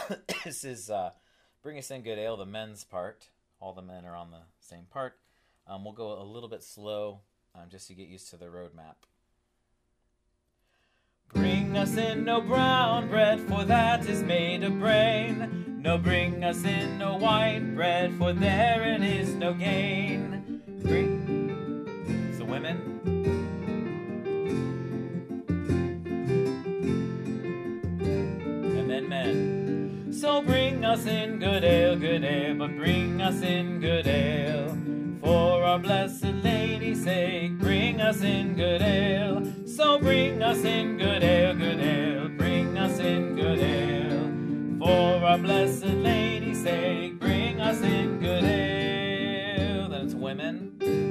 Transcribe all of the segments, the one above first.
This is Bring Us In Good Ale, the men's part. All the men are on the same part. We'll go a little bit slow just to get used to the road map. Bring us in no brown bread, for that is made of brain. No, bring us in no white bread, for therein is no gain. Bring the women. And then men. So bring us in good ale, but bring us in good ale. For our blessed Lady's sake, bring us in good ale. So bring us in good ale, bring us in good ale. For our blessed Lady's sake, bring us in good ale. Then it's women.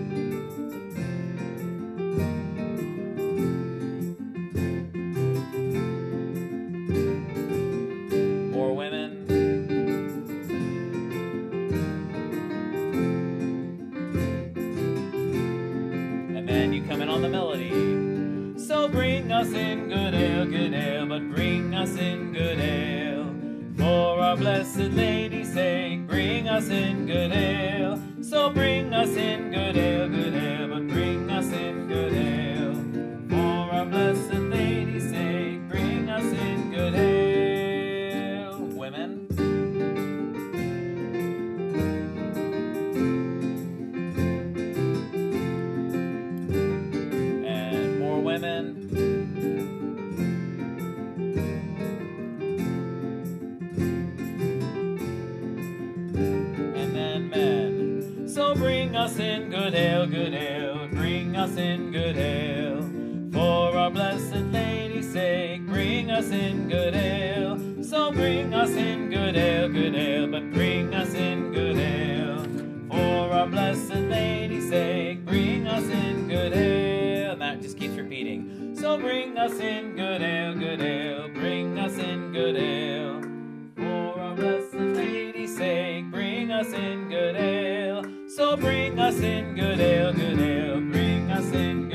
More women. And then you come in on the melody. So bring us in good ale, but bring us in good ale. For our blessed Lady's sake, bring us in good ale. So bring us in good ale, but bring us in good ale. For our blessed Lady's sake, bring us in good ale. Women. And more women. So bring us in good ale, bring us in good ale. For our blessed Lady's sake, bring us in good ale. So bring us in good ale, but bring us in good ale. For our blessed Lady's sake, bring us in good ale. And that just keeps repeating. So bring us in good ale, bring us in good ale. For our blessed Lady's sake, bring us in good ale. So bring us in good ale, bring us in